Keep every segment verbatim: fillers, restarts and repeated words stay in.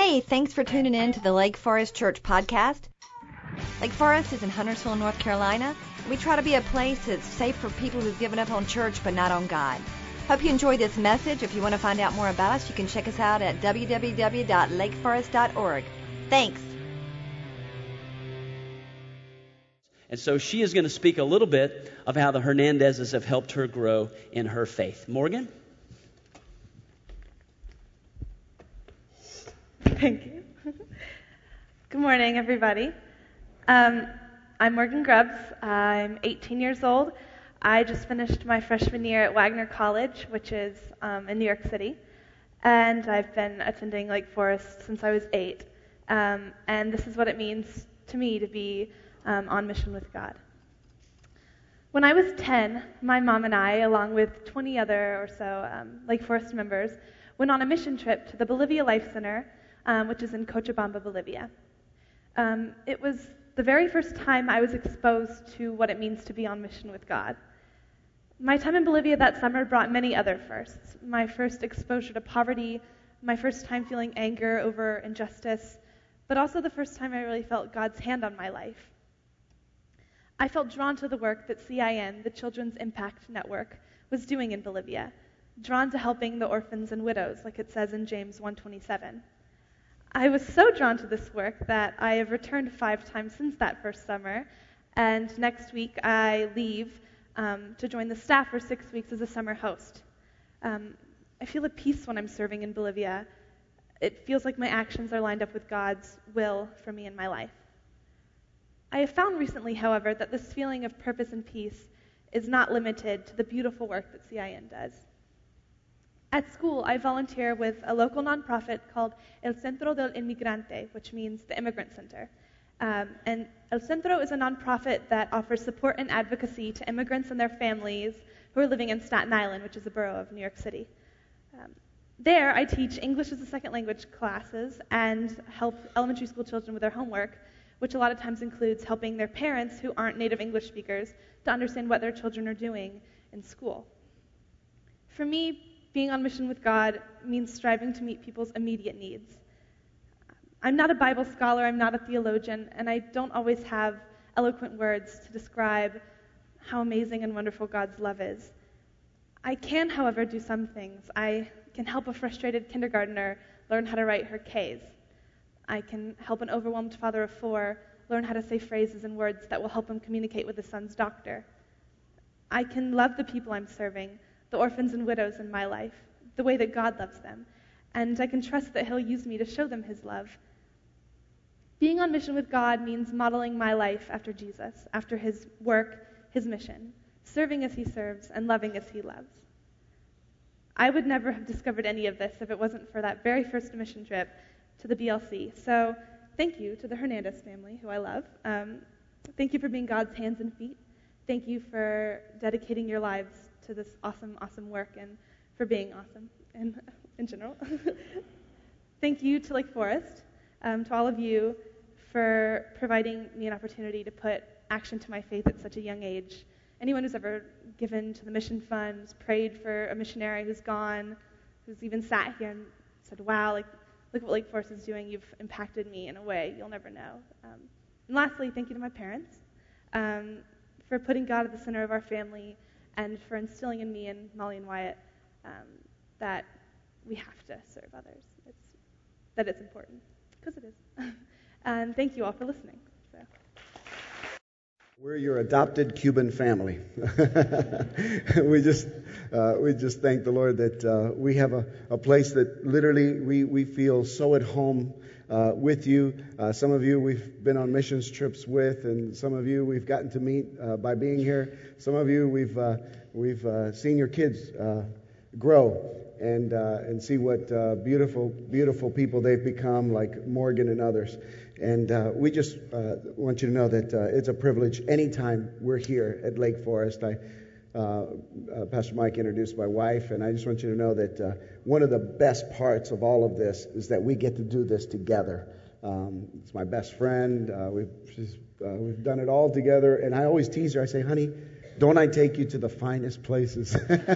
Hey, thanks for tuning in to the Lake Forest Church podcast. Lake Forest is in Huntersville, North Carolina. We try to be a place that's safe for people who've given up on church but not on God. Hope you enjoy this message. If you want to find out more about us, you can check us out at w w w dot lake forest dot org. Thanks. And so she is going to speak a little bit of how the Hernandezes have helped her grow in her faith. Morgan? Thank you. Good morning, everybody. Um, I'm Morgan Grubbs. I'm eighteen years old. I just finished my freshman year at Wagner College, which is um, in New York City. And I've been attending Lake Forest since I was eight. Um, and this is what it means to me to be um, on mission with God. When I was ten, my mom and I, along with twenty other or so um, Lake Forest members, went on a mission trip to the Bolivia Life Center, Um, which is in Cochabamba, Bolivia. Um, it was the very first time I was exposed to what it means to be on mission with God. My time in Bolivia that summer brought many other firsts. My first exposure to poverty, my first time feeling anger over injustice, but also the first time I really felt God's hand on my life. I felt drawn to the work that C I N, the Children's Impact Network, was doing in Bolivia, drawn to helping the orphans and widows, like it says in James one twenty-seven. I was so drawn to this work that I have returned five times since that first summer, and next week I leave um, to join the staff for six weeks as a summer host. Um, I feel at peace when I'm serving in Bolivia. It feels like my actions are lined up with God's will for me in my life. I have found recently, however, that this feeling of purpose and peace is not limited to the beautiful work that C I N does. At school, I volunteer with a local nonprofit called El Centro del Inmigrante, which means the Immigrant Center. Um, and El Centro is a nonprofit that offers support and advocacy to immigrants and their families who are living in Staten Island, which is a borough of New York City. Um, there, I teach English as a second language classes and help elementary school children with their homework, which a lot of times includes helping their parents who aren't native English speakers to understand what their children are doing in school. For me, being on mission with God means striving to meet people's immediate needs. I'm not a Bible scholar, I'm not a theologian, and I don't always have eloquent words to describe how amazing and wonderful God's love is. I can, however, do some things. I can help a frustrated kindergartner learn how to write her K's. I can help an overwhelmed father of four learn how to say phrases and words that will help him communicate with his son's doctor. I can love the people I'm serving, the orphans and widows in my life, the way that God loves them, and I can trust that He'll use me to show them His love. Being on mission with God means modeling my life after Jesus, after His work, His mission, serving as He serves and loving as He loves. I would never have discovered any of this if it wasn't for that very first mission trip to the B L C. So thank you to the Hernandez family, who I love. Um, thank you for being God's hands and feet. Thank you for dedicating your lives to this awesome, awesome work and for being awesome in, in general. Thank you to Lake Forest, um, to all of you for providing me an opportunity to put action to my faith at such a young age. Anyone who's ever given to the mission funds, prayed for a missionary who's gone, who's even sat here and said, wow, like, look what Lake Forest is doing. You've impacted me in a way you'll never know. Um, and lastly, thank you to my parents um, for putting God at the center of our family and for instilling in me and Molly and Wyatt um, that we have to serve others. It's, that it's important, because it is. And thank you all for listening. So. We're your adopted Cuban family. we just uh, we just thank the Lord that uh, we have a, a place that literally we, we feel so at home uh, with you. Uh, some of you we've been on missions trips with, and some of you we've gotten to meet uh, by being here. Some of you we've uh, we've uh, seen your kids uh, grow and uh, and see what uh, beautiful beautiful people they've become, like Morgan and others. And uh, we just uh, want you to know that uh, it's a privilege anytime we're here at Lake Forest. I, uh, uh, Pastor Mike introduced my wife, and I just want you to know that uh, one of the best parts of all of this is that we get to do this together. Um, it's my best friend. Uh, we've she's, uh, we've done it all together, and I always tease her. I say, honey, don't I take you to the finest places?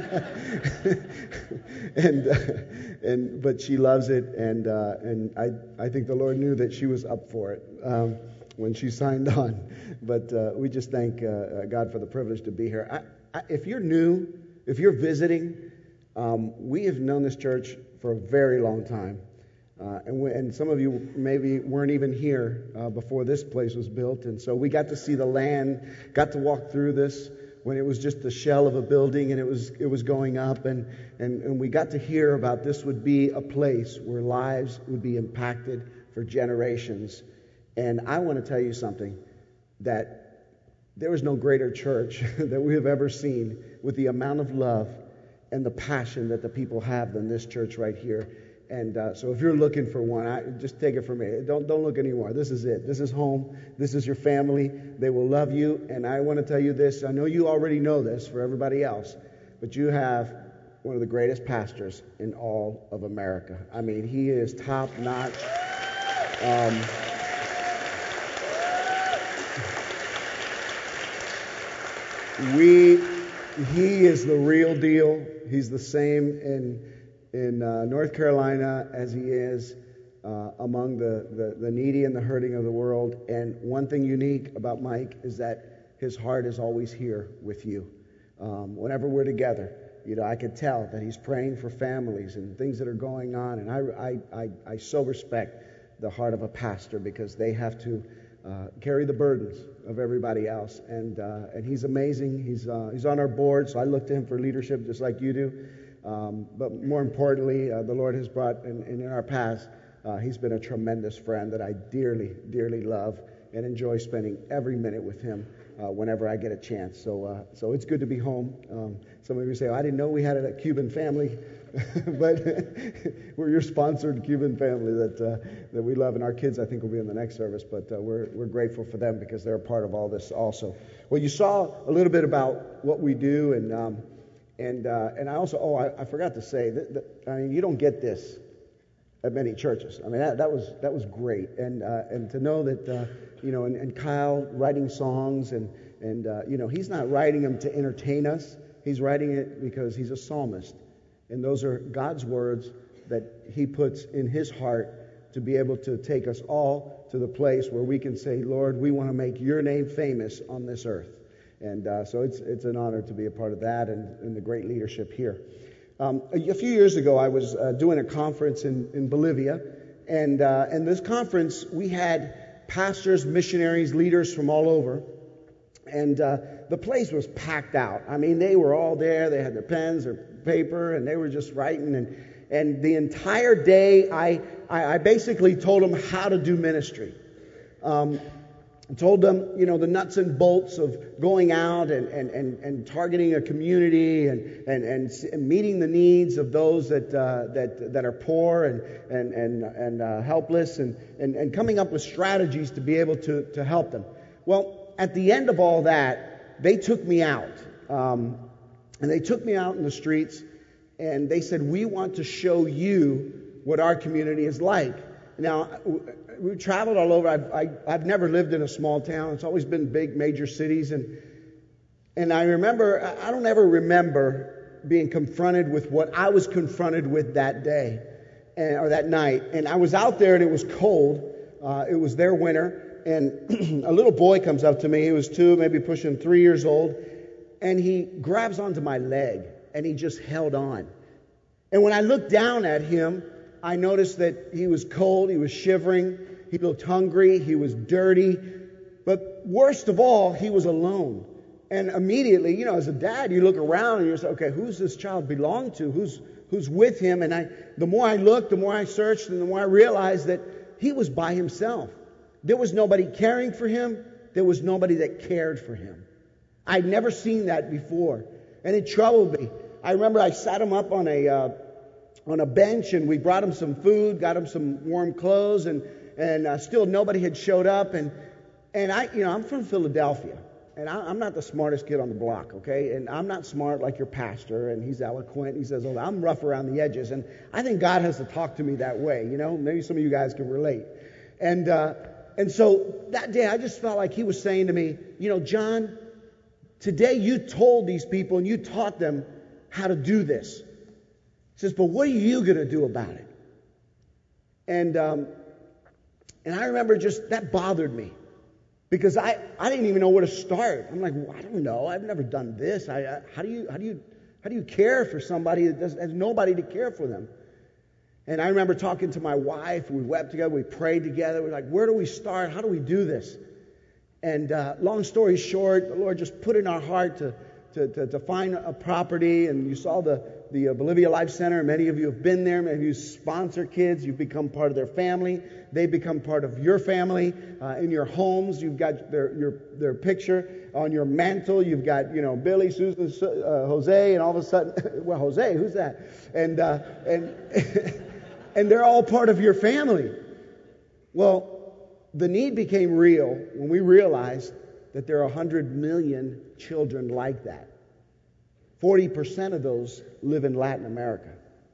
and uh, and but she loves it, and uh, and I I think the Lord knew that she was up for it um, when she signed on. But uh, we just thank uh, God for the privilege to be here. I, I, if you're new, if you're visiting, um, we have known this church for a very long time. Uh, and, we, and some of you maybe weren't even here uh, before this place was built. And so we got to see the land, got to walk through this when it was just the shell of a building and it was it was going up. And, and, and we got to hear about this would be a place where lives would be impacted for generations. And I want to tell you something, that there is no greater church that we have ever seen with the amount of love and the passion that the people have than this church right here. And uh, so if you're looking for one, I, just take it from me. Don't don't look anymore. This is it. This is home. This is your family. They will love you. And I want to tell you this. I know you already know this for everybody else, but you have one of the greatest pastors in all of America. I mean, he is top notch. Um, we, he is the real deal. He's the same in. in uh, North Carolina as he is uh, among the, the, the needy and the hurting of the world. And one thing unique about Mike is that his heart is always here with you. Um, whenever we're together, you know, I can tell that he's praying for families and things that are going on. And I, I, I, I so respect the heart of a pastor because they have to uh, carry the burdens of everybody else. And uh, and he's amazing. He's uh, he's on our board, so I look to him for leadership just like you do. Um, but more importantly, uh, the Lord has brought in, in our past, uh, he's been a tremendous friend that I dearly, dearly love and enjoy spending every minute with him uh, whenever I get a chance. So uh, so it's good to be home. Um, some of you say, oh, I didn't know we had a Cuban family, but we're your sponsored Cuban family that uh, that we love. And our kids, I think, will be in the next service, but uh, we're, we're grateful for them because they're a part of all this also. Well, you saw a little bit about what we do, and um, And uh, and I also, oh, I, I forgot to say, that, that, I mean, you don't get this at many churches. I mean, that, that was that was great. And uh, and to know that, uh, you know, and, and Kyle writing songs, and, and uh, you know, he's not writing them to entertain us. He's writing it because he's a psalmist. And those are God's words that he puts in his heart to be able to take us all to the place where we can say, Lord, we want to make your name famous on this earth. And uh, so it's it's an honor to be a part of that and, and the great leadership here. Um, a, a few years ago, I was uh, doing a conference in, in Bolivia. And uh, and this conference, we had pastors, missionaries, leaders from all over. And uh, the place was packed out. I mean, they were all there. They had their pens, their paper, and they were just writing. And, and the entire day, I, I, I basically told them how to do ministry. Um I told them, you know, the nuts and bolts of going out and, and, and, and targeting a community and, and, and meeting the needs of those that uh, that that are poor and and and, and uh, helpless and, and, and coming up with strategies to be able to, to help them. Well, at the end of all that, they took me out. Um, and they took me out in the streets and they said, we want to show you what our community is like. Now, we traveled all over. I've, I, I've never lived in a small town. It's always been big, major cities. And and I remember, I don't ever remember being confronted with what I was confronted with that day and, or that night. And I was out there and it was cold. Uh, it was their winter. And a little boy comes up to me. He was two, maybe pushing three years old. And he grabs onto my leg and he just held on. And when I looked down at him, I noticed that he was cold, he was shivering, he looked hungry, he was dirty, but worst of all, he was alone. And immediately, you know, as a dad, you look around and you say, okay, who's this child belong to? Who's who's with him? And I, the more I looked, the more I searched, and the more I realized that he was by himself. There was nobody caring for him. There was nobody that cared for him. I'd never seen that before, and it troubled me. I remember I sat him up on a uh, on a bench, and we brought him some food, got him some warm clothes, and and uh, still nobody had showed up. And and I, you know, I'm from Philadelphia, and I, I'm not the smartest kid on the block, okay? And I'm not smart like your pastor, and he's eloquent. He says, "Oh, I'm rough around the edges," and I think God has to talk to me that way, you know. Maybe some of you guys can relate. And uh, and so that day, I just felt like He was saying to me, you know, John, Today you told these people and you taught them how to do this. He says, but what are you going to do about it? And um, and I remember just, that bothered me. Because I, I didn't even know where to start. I'm like, well, I don't know. I've never done this. I, I how do you how do you how do you care for somebody that does, has nobody to care for them? And I remember talking to my wife. We wept together. We prayed together. We're like, where do we start? How do we do this? And uh, long story short, the Lord just put in our heart to to, to, to find a property. And you saw the the uh, Bolivia Life Center. Many of you have been there. Many of you sponsor kids. You've become part of their family. They become part of your family. Uh, in your homes, you've got their your their picture on your mantle. You've got, you know, Billy, Susan, uh, Jose, and all of a sudden, well, Jose, who's that? And uh, and and they're all part of your family. Well, the need became real when we realized that there are one hundred million children like that. forty percent of those live in Latin America.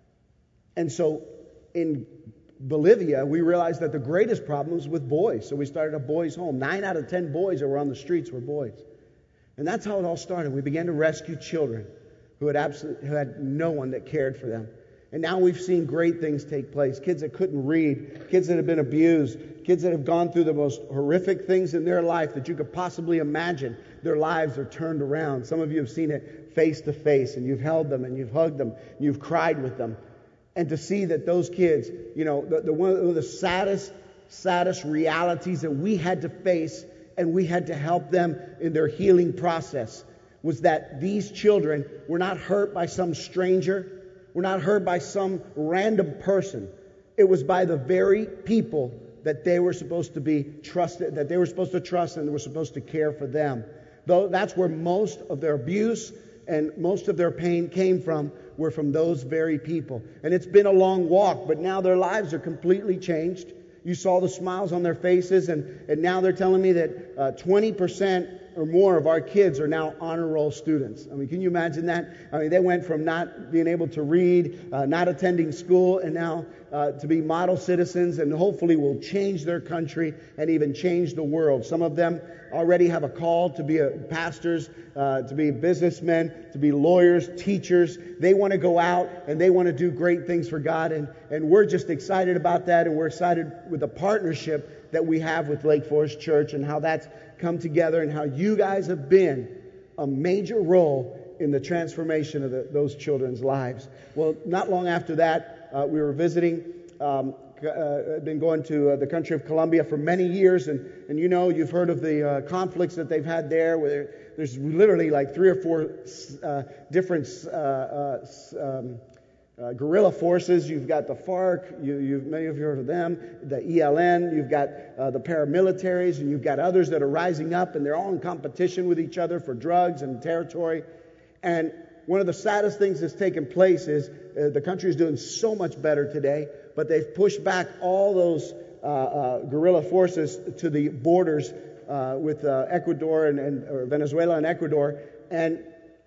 And so in Bolivia, we realized that the greatest problem was with boys. So we started a boys' home. Nine out of ten boys that were on the streets were boys. And that's how it all started. We began to rescue children who had absolutely, who had no one that cared for them. And now we've seen great things take place. Kids that couldn't read, kids that have been abused, kids that have gone through the most horrific things in their life that you could possibly imagine. Their lives are turned around. Some of you have seen it face to face, and you've held them, and you've hugged them, and you've cried with them. And to see that those kids, you know, the, the one of the saddest, saddest realities that we had to face, and we had to help them in their healing process, was that these children were not hurt by some stranger. Were not hurt by some random person. It was by the very people that they were supposed to be trusted, that they were supposed to trust and were supposed to care for them. Though that's where most of their abuse and most of their pain came from, were from those very people. And it's been a long walk, but now their lives are completely changed. You saw the smiles on their faces, and, and now they're telling me that uh, twenty percent or more of our kids are now honor roll students. I mean, can you imagine that? I mean, they went from not being able to read, uh, not attending school, and now uh, to be model citizens, and hopefully will change their country and even change the world. Some of them already have a call to be a pastors, uh, to be businessmen, to be lawyers, teachers. They want to go out and they want to do great things for God, and, and we're just excited about that, and we're excited with the partnership that we have with Lake Forest Church and how that's come together and how you guys have been a major role in the transformation of the, those children's lives. Well, not long after that, uh, we were visiting, um, uh, been going to uh, the country of Colombia for many years, and, and you know, you've heard of the uh, conflicts that they've had there, where there's literally like three or four uh, different uh, uh, um, Uh, guerrilla forces. You've got the FARC, you, you've, many of you heard of them, the E L N, you've got uh, the paramilitaries, and you've got others that are rising up, and they're all in competition with each other for drugs and territory. And one of the saddest things that's taken place is uh, the country is doing so much better today, but they've pushed back all those uh, uh, guerrilla forces to the borders uh, with uh, Ecuador and, and or Venezuela and Ecuador, and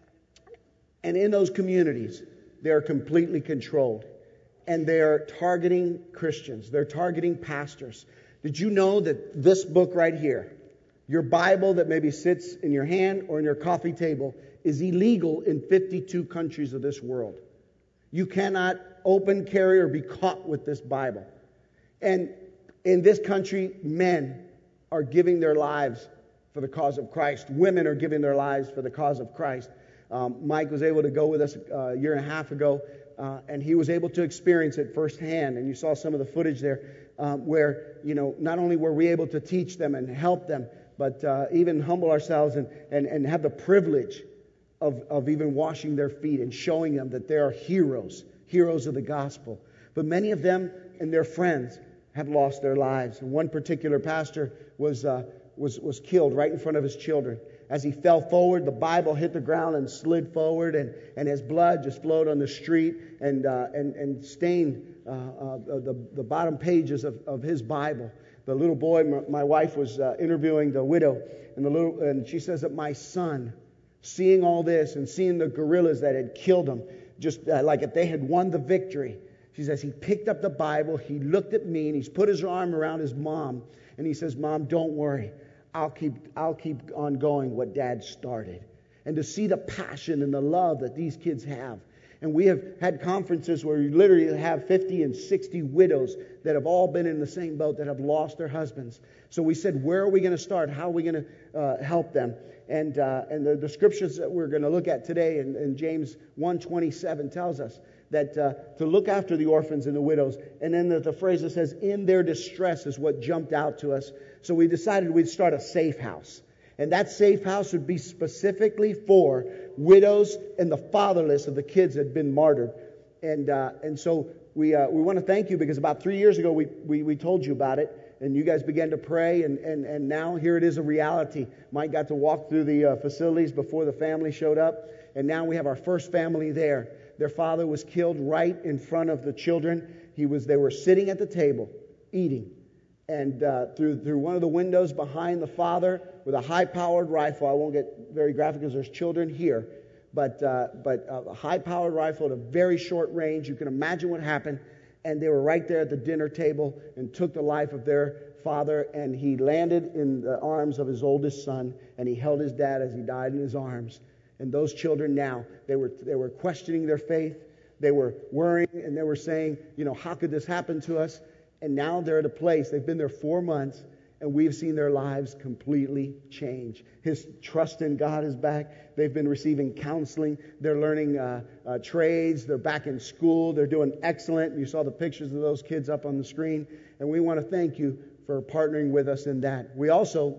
and in those communities, they're completely controlled. And they're targeting Christians. They're targeting pastors. Did you know that this book right here, your Bible that maybe sits in your hand or in your coffee table, is illegal in fifty-two countries of this world? You cannot open, carry, or be caught with this Bible. And in this country, men are giving their lives for the cause of Christ. Women are giving their lives for the cause of Christ. Um, Mike was able to go with us uh, a year and a half ago, uh, and he was able to experience it firsthand. And you saw some of the footage there um, where, you know, not only were we able to teach them and help them, but uh, even humble ourselves and, and, and have the privilege of, of even washing their feet and showing them that they are heroes, heroes of the gospel. But many of them and their friends have lost their lives. And one particular pastor was uh, was was killed right in front of his children. As he fell forward, the Bible hit the ground and slid forward, and, and his blood just flowed on the street and uh, and and stained uh, uh, the the bottom pages of, of his Bible. The little boy, my, my wife was uh, interviewing the widow, and the little and she says that my son, seeing all this and seeing the guerrillas that had killed him, just uh, like if they had won the victory, she says he picked up the Bible, he looked at me, and he's put his arm around his mom, and he says, "Mom, don't worry. I'll keep I'll keep on going what Dad started." and to see the passion and the love that these kids have. And we have had conferences where we literally have fifty and sixty widows that have all been in the same boat, that have lost their husbands. So we said, where are we going to start? How are we going to uh, help them? And uh, and the, the scriptures that we're going to look at today in, in James one twenty-seven tells us that uh, to look after the orphans and the widows. And then the, the phrase that says, in their distress, is what jumped out to us. So we decided we'd start a safe house. And that safe house would be specifically for widows and the fatherless of the kids that had been martyred. And uh, and so we uh, we want to thank you, because about three years ago we, we, we told you about it. And you guys began to pray, and, and, and now here it is, a reality. Mike got to walk through the uh, facilities before the family showed up. And now we have our first family there. Their father was killed right in front of the children. He was. They were sitting at the table, eating. And uh, through through one of the windows behind the father, with a high-powered rifle. I won't get very graphic because there's children here. But, uh, but a high-powered rifle at a very short range. You can imagine what happened. And they were right there at the dinner table and took the life of their father. And he landed in the arms of his oldest son. And he held his dad as he died in his arms. And those children now, they were they were questioning their faith. They were worrying, and they were saying, you know, how could this happen to us? And now they're at a place, they've been there four months, and we've seen their lives completely change. His trust in God is back. They've been receiving counseling. They're learning uh, uh, trades. They're back in school. They're doing excellent. You saw the pictures of those kids up on the screen. And we want to thank you for partnering with us in that. We also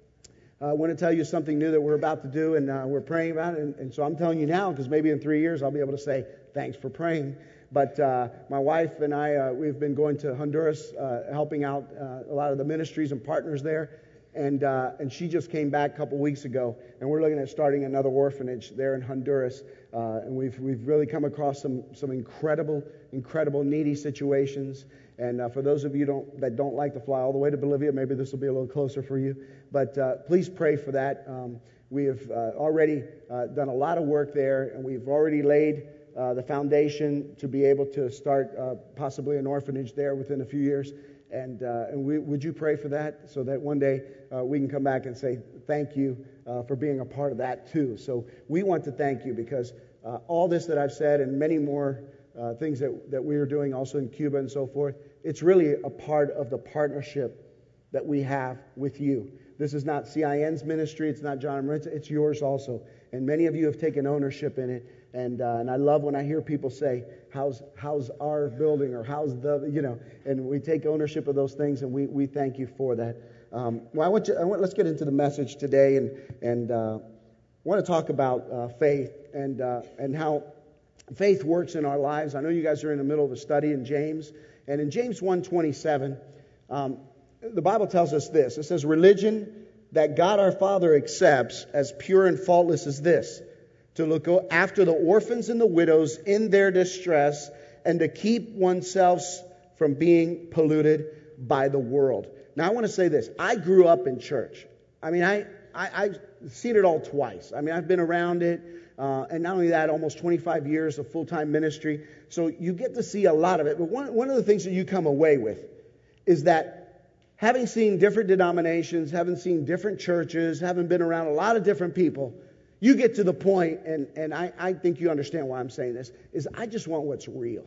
uh, want to tell you something new that we're about to do, and uh, we're praying about it. And, and so I'm telling you now, because maybe in three years I'll be able to say, thanks for praying. But uh, my wife and I, uh, we've been going to Honduras, uh, helping out uh, a lot of the ministries and partners there. And uh, and she just came back a couple weeks ago, and we're looking at starting another orphanage there in Honduras. Uh, and we've we've really come across some some incredible, incredible needy situations. And uh, for those of you don't, that don't like to fly all the way to Bolivia, maybe this will be a little closer for you. But uh, please pray for that. Um, we have uh, already uh, done a lot of work there, and we've already laid Uh, the foundation to be able to start uh, possibly an orphanage there within a few years. And, uh, and we, would you pray for that, so that one day uh, we can come back and say thank you uh, for being a part of that too. So we want to thank you, because uh, all this that I've said and many more uh, things that, that we are doing also in Cuba and so forth, it's really a part of the partnership that we have with you. This is not C I N's ministry. It's not John and Maritza. It's yours also. And many of you have taken ownership in it. And uh, and I love when I hear people say, how's how's our building, or how's the, you know, and we take ownership of those things, and we, we thank you for that. Um, well, I want you, I want, let's get into the message today, and and uh, I want to talk about uh, faith and uh, and how faith works in our lives. I know you guys are in the middle of a study in James, and in James one twenty-seven, um, the Bible tells us this. It says, religion that God our Father accepts as pure and faultless as this: to look after the orphans and the widows in their distress, and to keep oneself from being polluted by the world. Now, I want to say this. I grew up in church. I mean, I, I, I've seen it all twice. I mean, I've been around it. Uh, and not only that, almost twenty-five years of full-time ministry. So you get to see a lot of it. But one, one of the things that you come away with is that having seen different denominations, having seen different churches, having been around a lot of different people, you get to the point, and, and I, I think you understand why I'm saying this, is I just want what's real.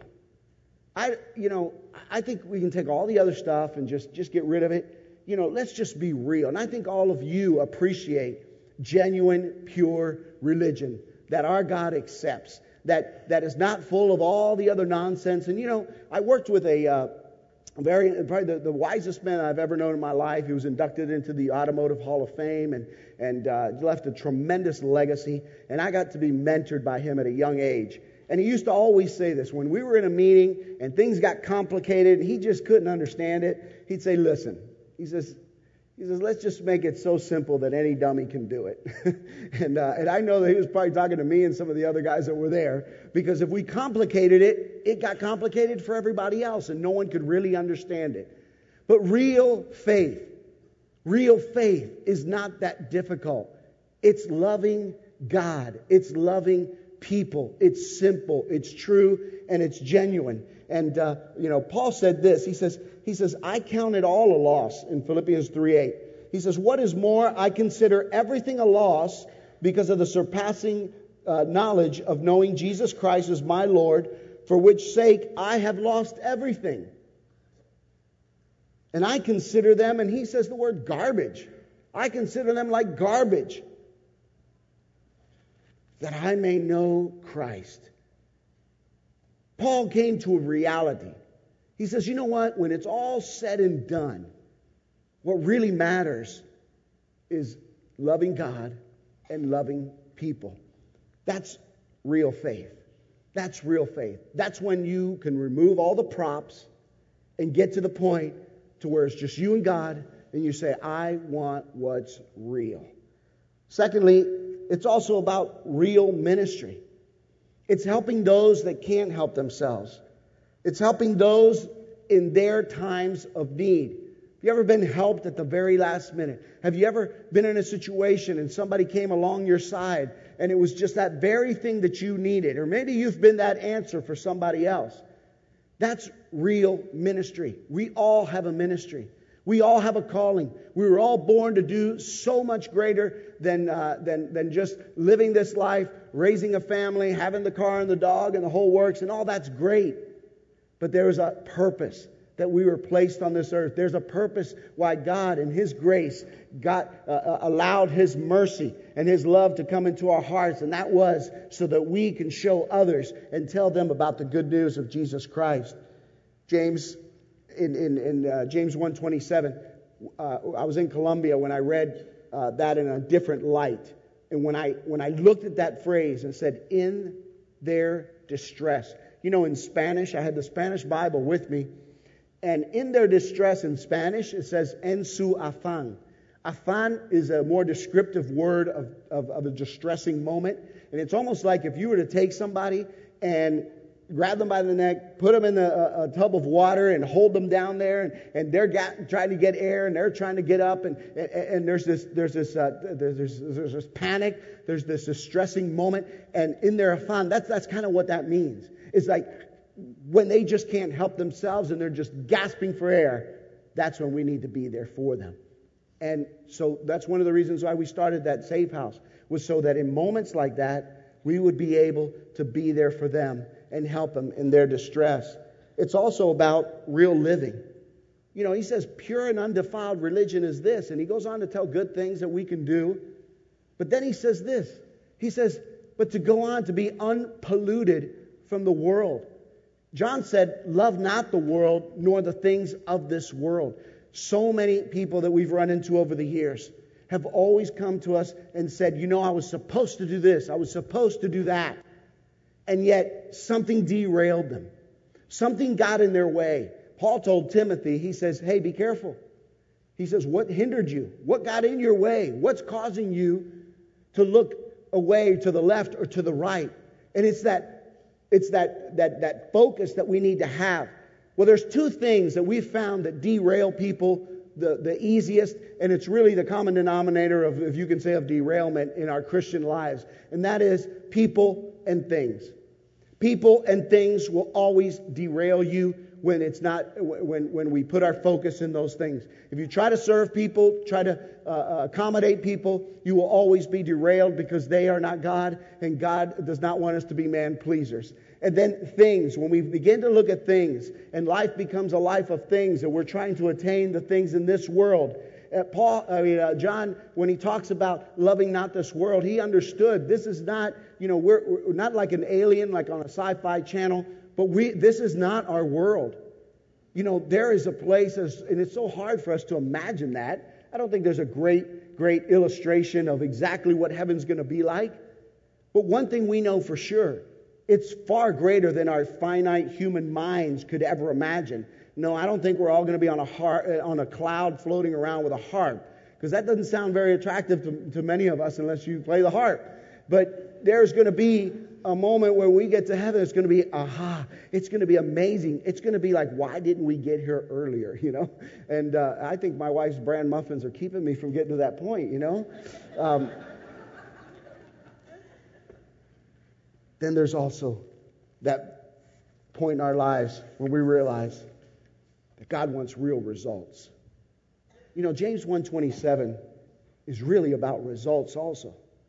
I, you know, I think we can take all the other stuff and just, just get rid of it. You know, let's just be real. And I think all of you appreciate genuine, pure religion that our God accepts, that, that is not full of all the other nonsense. And, you know, I worked with a... Uh, Very, probably the, the wisest man I've ever known in my life. He was inducted into the Automotive Hall of Fame, and and uh, left a tremendous legacy. And I got to be mentored by him at a young age. And he used to always say this: when we were in a meeting and things got complicated, and he just couldn't understand it, he'd say, "Listen," he says, he says, "let's just make it so simple that any dummy can do it." and uh, and I know that he was probably talking to me and some of the other guys that were there, because if we complicated it, it got complicated for everybody else, and no one could really understand it. But real faith, real faith is not that difficult. It's loving God. It's loving people. It's simple. It's true, and it's genuine. And uh, you know, Paul said this. He says, he says, "I count it all a loss," in Philippians three eight. He says, "What is more, I consider everything a loss because of the surpassing uh, knowledge of knowing Jesus Christ as my Lord, for which sake I have lost everything. And I consider them, and he says the word garbage. I consider them like garbage, that I may know Christ. Paul came to a reality. He says, you know what? When it's all said and done, what really matters is loving God and loving people. That's real faith. That's real faith. That's when you can remove all the props and get to the point to where it's just you and God, and you say, I want what's real. Secondly, it's also about real ministry. It's helping those that can't help themselves. It's helping those in their times of need. Have you ever been helped at the very last minute? Have you ever been in a situation and somebody came along your side and it was just that very thing that you needed? Or maybe you've been that answer for somebody else. That's real ministry. We all have a ministry. We all have a calling. We were all born to do so much greater than, uh, than, than just living this life, raising a family, having the car and the dog and the whole works, and all that's great. But there is a purpose that we were placed on this earth. There's a purpose why God in His grace got uh, allowed His mercy and His love to come into our hearts. And that was so that we can show others and tell them about the good news of Jesus Christ. James, in, in, in uh, James one twenty-seven, uh, I was in Colombia when I read uh, that in a different light. And when I, when I looked at that phrase and said, in their distress. You know, in Spanish, I had the Spanish Bible with me. And in their distress in Spanish, it says, en su afán. Afán is a more descriptive word of, of, of a distressing moment. And it's almost like if you were to take somebody and grab them by the neck, put them in a, a tub of water and hold them down there, and, and they're got, trying to get air, and they're trying to get up, and, and, and there's this there's this uh, there's, there's, there's this panic, there's this distressing moment, and in their afán, that's that's kind of what that means. It's like when they just can't help themselves and they're just gasping for air, that's when we need to be there for them. And so that's one of the reasons why we started that Safe House, was so that in moments like that, we would be able to be there for them and help them in their distress. It's also about real living. You know, he says, pure and undefiled religion is this. And he goes on to tell good things that we can do. But then he says this. He says, but to go on to be unpolluted from the world. John said, love not the world, nor the things of this world. So many people that we've run into over the years have always come to us and said, you know, I was supposed to do this. I was supposed to do that. And yet something derailed them. Something got in their way. Paul told Timothy, he says, hey, be careful. He says, what hindered you? What got in your way? What's causing you to look away to the left or to the right? And it's that it's that that that focus that we need to have. Well, there's two things that we've found that derail people the, the easiest, and it's really the common denominator of, if you can say, of derailment in our Christian lives. And that is people and things. People and things will always derail you when it's not when when we put our focus in those things. If you try to serve people, try to uh, accommodate people, you will always be derailed because they are not God, and God does not want us to be man pleasers. And then things, when we begin to look at things, and life becomes a life of things, and we're trying to attain the things in this world. Uh, Paul, I mean, uh, John, when he talks about loving not this world, he understood this is not, you know, we're, we're not like an alien, like on a sci-fi channel, but we, this is not our world. You know, there is a place, as, and it's so hard for us to imagine that. I don't think there's a great, great illustration of exactly what heaven's going to be like. But one thing we know for sure, it's far greater than our finite human minds could ever imagine. No, I don't think we're all going to be on a harp, on a cloud floating around with a harp, because that doesn't sound very attractive to, to many of us unless you play the harp. But there's going to be a moment where we get to heaven. It's going to be, aha, it's going to be amazing. It's going to be like, why didn't we get here earlier, you know? And uh, I think my wife's bran muffins are keeping me from getting to that point, you know? Um, then there's also that point in our lives when we realize that God wants real results. You know, James one twenty-seven is really about results also.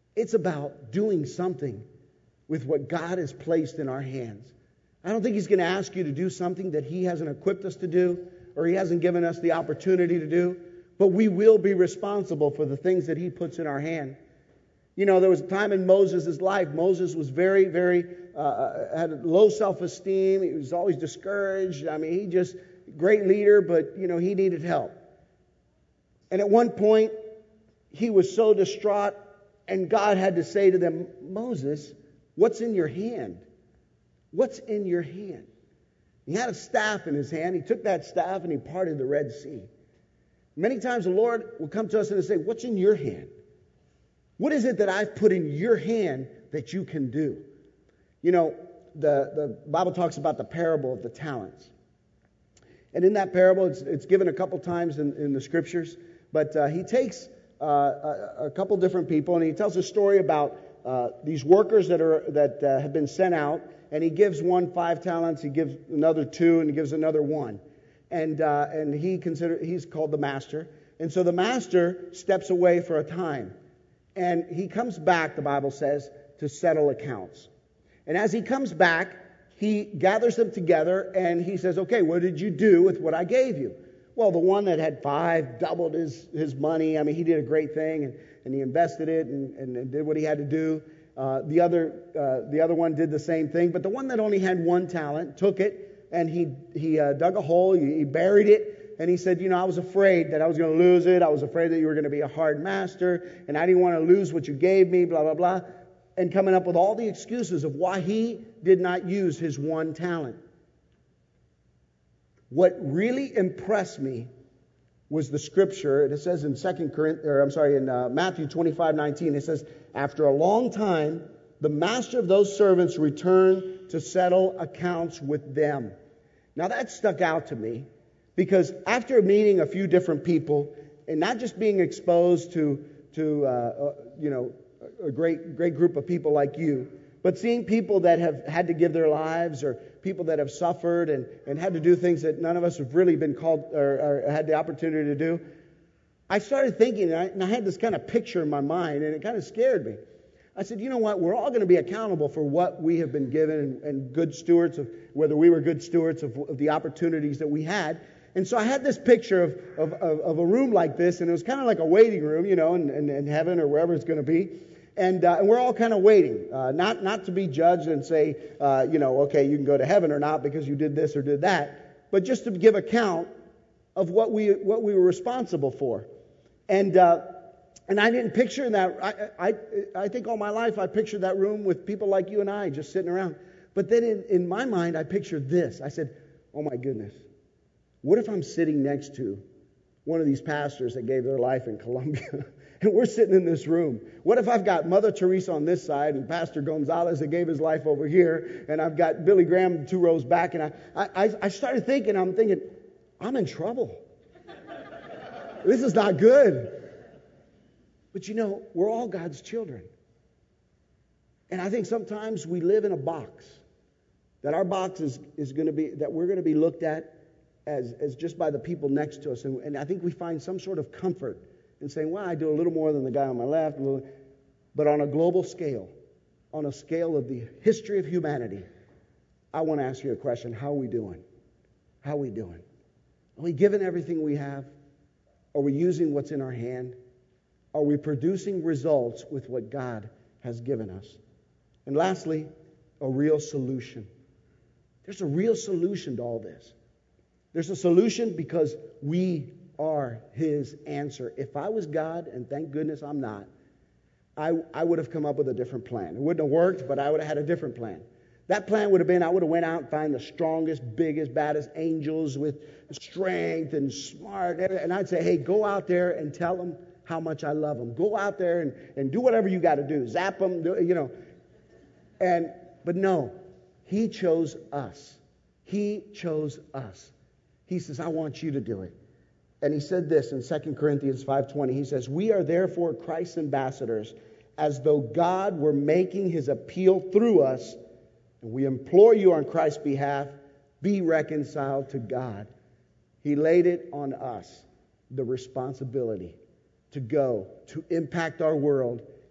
It's about doing something with what God has placed in our hands. I don't think He's going to ask you to do something that He hasn't equipped us to do or He hasn't given us the opportunity to do. But we will be responsible for the things that He puts in our hand. You know, there was a time in Moses' life. Moses was very, very, uh, had low self-esteem. He was always discouraged. I mean, he just, great leader, but, you know, he needed help. And at one point, he was so distraught, and God had to say to them, Moses, what's in your hand? What's in your hand? He had a staff in his hand. He took that staff and he parted the Red Sea. Many times the Lord will come to us and say, what's in your hand? What is it that I've put in your hand that you can do? You know, the, the Bible talks about the parable of the talents. And in that parable, it's, it's given a couple times in, in the scriptures. But uh, he takes uh, a, a couple different people and he tells a story about uh, these workers that are that uh, have been sent out. And he gives one five talents, he gives another two, and he gives another one. And uh, and he consider he's called the master. And so the master steps away for a time. And he comes back, the Bible says, to settle accounts. And as he comes back, he gathers them together and he says, okay, what did you do with what I gave you? Well, the one that had five doubled his, his money. I mean, he did a great thing and, and he invested it and, and, and did what he had to do. Uh, the other uh, the other one did the same thing. But the one that only had one talent took it and he, he uh, dug a hole, he, he buried it. And he said, you know, I was afraid that I was going to lose it. I was afraid that you were going to be a hard master. And I didn't want to lose what you gave me, blah, blah, blah. And coming up with all the excuses of why he did not use his one talent. What really impressed me was the scripture. It says in Second Corinthians, or I'm sorry, in uh, Matthew twenty-five nineteen, it says, after a long time, the master of those servants returned to settle accounts with them. Now that stuck out to me. Because after meeting a few different people and not just being exposed to, to uh, uh, you know, a great great group of people like you, but seeing people that have had to give their lives or people that have suffered and, and had to do things that none of us have really been called or, or had the opportunity to do, I started thinking, and I, and I had this kind of picture in my mind, and it kind of scared me. I said, you know what, we're all going to be accountable for what we have been given and, and good stewards of, whether we were good stewards of, of the opportunities that we had. And so I had this picture of, of, of, of a room like this, and it was kind of like a waiting room, you know, in, in, in heaven or wherever it's going to be. And, uh, and we're all kind of waiting, uh, not, not to be judged and say, uh, you know, okay, you can go to heaven or not because you did this or did that, but just to give account of what we what we were responsible for. And uh, and I didn't picture that. I, I I think all my life I pictured that room with people like you and I just sitting around. But then in, in my mind I pictured this. I said, oh my goodness. What if I'm sitting next to one of these pastors that gave their life in Colombia, and we're sitting in this room? What if I've got Mother Teresa on this side and Pastor Gonzalez that gave his life over here, and I've got Billy Graham two rows back, and I, I, I started thinking, I'm thinking, I'm in trouble. This is not good. But you know, we're all God's children. And I think sometimes we live in a box, that our box is, is going to be, that we're going to be looked at As, as just by the people next to us. And, and I think we find some sort of comfort in saying, well, I do a little more than the guy on my left. A little, but on a global scale, on a scale of the history of humanity, I want to ask you a question. How are we doing? How are we doing? Are we giving everything we have? Are we using what's in our hand? Are we producing results with what God has given us? And lastly, a real solution. There's a real solution to all this. There's a solution because we are His answer. If I was God, and thank goodness I'm not, I, I would have come up with a different plan. It wouldn't have worked, but I would have had a different plan. That plan would have been I would have went out and found the strongest, biggest, baddest angels with strength and smart. And I'd say, hey, go out there and tell them how much I love them. Go out there and, and do whatever you got to do. Zap them, do, you know. And but no, He chose us. He chose us. He says, I want you to do it. And he said this in Second Corinthians five twenty. He says, we are therefore Christ's ambassadors, as though God were making His appeal through us. And we implore you on Christ's behalf, be reconciled to God. He laid it on us, the responsibility to go, to impact our world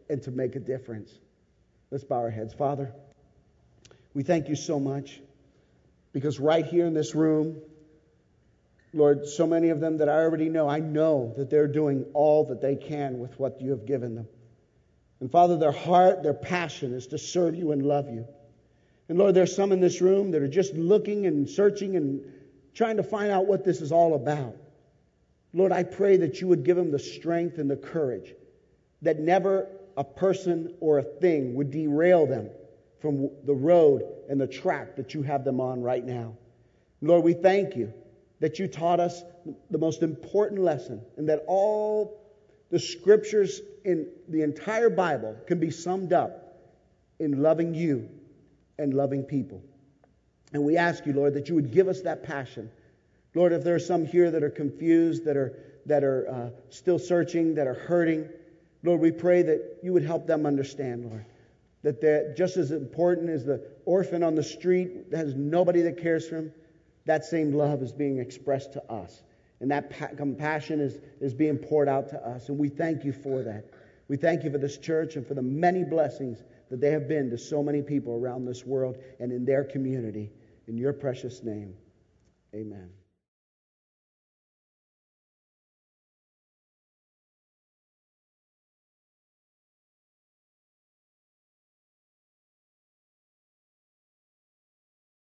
and to make a difference. Let's bow our heads. Father, we thank you so much because right here in this room, Lord, so many of them that I already know, I know that they're doing all that they can with what you have given them. And Father, their heart, their passion is to serve you and love you. And Lord, there's some in this room that are just looking and searching and trying to find out what this is all about. Lord, I pray that you would give them the strength and the courage that never a person or a thing would derail them from the road and the track that you have them on right now. Lord, we thank you that you taught us the most important lesson, and that all the scriptures in the entire Bible can be summed up in loving you and loving people. And we ask you, Lord, that you would give us that passion. Lord, if there are some here that are confused, that are that are uh, still searching, that are hurting, Lord, we pray that you would help them understand, Lord, that they're just as important as the orphan on the street that has nobody that cares for him, that same love is being expressed to us. And that pa- compassion is, is being poured out to us. And we thank you for that. We thank you for this church and for the many blessings that they have been to so many people around this world and in their community. In your precious name, amen.